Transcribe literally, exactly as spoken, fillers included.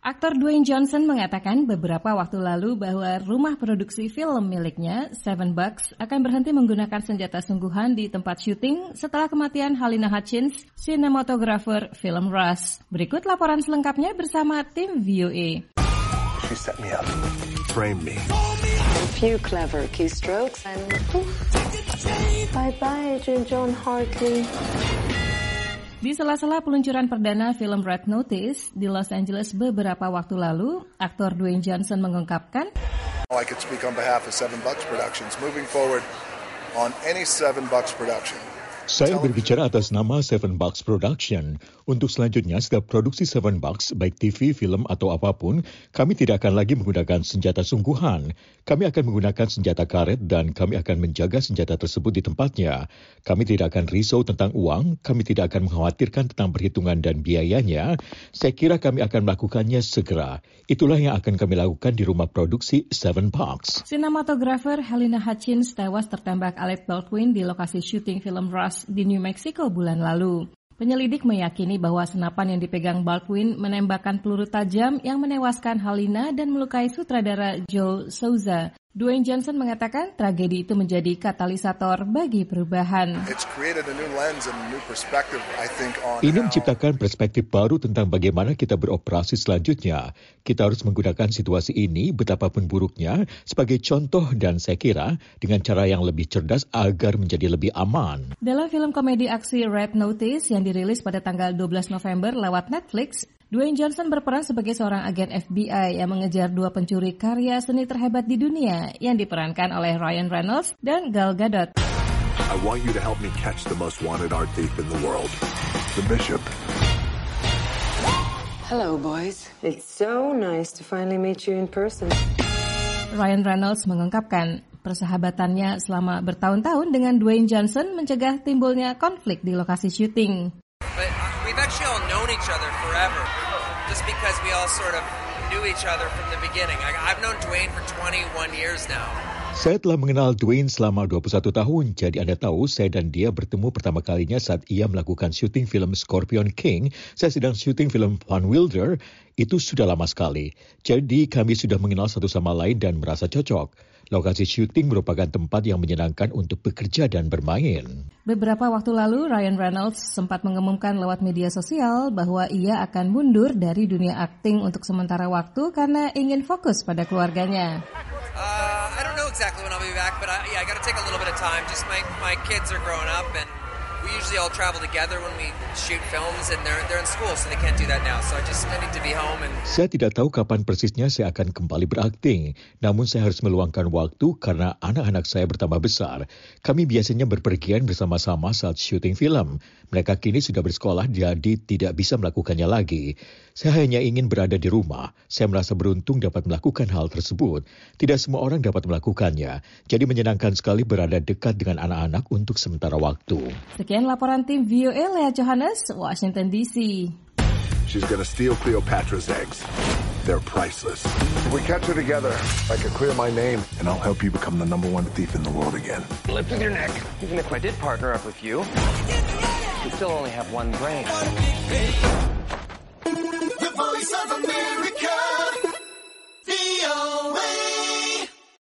Aktor Dwayne Johnson mengatakan beberapa waktu lalu bahwa rumah produksi film miliknya, Seven Bucks, akan berhenti menggunakan senjata sungguhan di tempat syuting setelah kematian Halyna Hutchins, sinematografer film Rush. Berikut laporan selengkapnya bersama tim V O A. She set me up, framed me. A few clever keystrokes and poof. Bye-bye, John Hartley. Di sela-sela peluncuran perdana film Red Notice di Los Angeles beberapa waktu lalu, aktor Dwayne Johnson mengungkapkan, I could speak on behalf of Seven Bucks Productions moving forward on any Seven Bucks production. Saya berbicara atas nama Seven Bucks Production. Untuk selanjutnya, setiap produksi Seven Bucks, baik T V, film, atau apapun, kami tidak akan lagi menggunakan senjata sungguhan. Kami akan menggunakan senjata karet dan kami akan menjaga senjata tersebut di tempatnya. Kami tidak akan risau tentang uang, kami tidak akan mengkhawatirkan tentang perhitungan dan biayanya. Saya kira kami akan melakukannya segera. Itulah yang akan kami lakukan di rumah produksi Seven Bucks. Sinematografer Halyna Hutchins tewas tertembak Alec Baldwin di lokasi syuting film Rush di New Mexico bulan lalu. Penyelidik meyakini bahwa senapan yang dipegang Baldwin menembakkan peluru tajam yang menewaskan Halyna dan melukai sutradara Joe Souza. Dwayne Johnson mengatakan tragedi itu menjadi katalisator bagi perubahan. Ini menciptakan perspektif baru tentang bagaimana kita beroperasi selanjutnya. Kita harus menggunakan situasi ini, betapapun buruknya, sebagai contoh dan saya kira dengan cara yang lebih cerdas agar menjadi lebih aman. Dalam film komedi aksi Red Notice yang dirilis pada tanggal dua belas November lewat Netflix, Dwayne Johnson berperan sebagai seorang agen F B I yang mengejar dua pencuri karya seni terhebat di dunia yang diperankan oleh Ryan Reynolds dan Gal Gadot. I want you to help me catch the most wanted art thief in the world, the Bishop. Hello, boys. It's so nice to finally meet you in person. Ryan Reynolds mengungkapkan persahabatannya selama bertahun-tahun dengan Dwayne Johnson mencegah timbulnya konflik di lokasi syuting. But we've actually all known each other forever, just because we all sort of knew each other from the beginning. I've known Dwayne for twenty-one years now. Saya telah mengenal Dwayne selama dua puluh satu tahun, jadi Anda tahu saya dan dia bertemu pertama kalinya saat ia melakukan syuting film Scorpion King. Saya sedang syuting film Van Wilder, itu sudah lama sekali. Jadi kami sudah mengenal satu sama lain dan merasa cocok. Lokasi syuting merupakan tempat yang menyenangkan untuk bekerja dan bermain. Beberapa waktu lalu, Ryan Reynolds sempat mengumumkan lewat media sosial bahwa ia akan mundur dari dunia akting untuk sementara waktu karena ingin fokus pada keluarganya. Uh, I don't know exactly when I'll be back, but I, yeah, I got to take a little bit of time. Just my my kids are growing up, and we usually all travel together when we shoot films, and they're they're in school, so they can't do that now. So I just I need to be home. And saya tidak tahu kapan persisnya saya akan kembali berakting, namun saya harus meluangkan waktu karena anak-anak saya bertambah besar. Kami biasanya berpergian bersama-sama saat syuting film. Mereka kini sudah bersekolah, jadi tidak bisa melakukannya lagi. Saya hanya ingin berada di rumah. Saya merasa beruntung dapat melakukan hal tersebut. Tidak semua orang dapat melakukannya. Jadi menyenangkan sekali berada dekat dengan anak-anak untuk sementara waktu. Sekian laporan tim V O A, Lea Johannes, Washington D C. She's gonna steal Cleopatra's eggs. They're priceless. If we catch her together, I can clear my name, and I'll help you become the number one thief in the world again. Lift with your neck. Even if I did partner up with you, you still only have one brain. The Voice of America.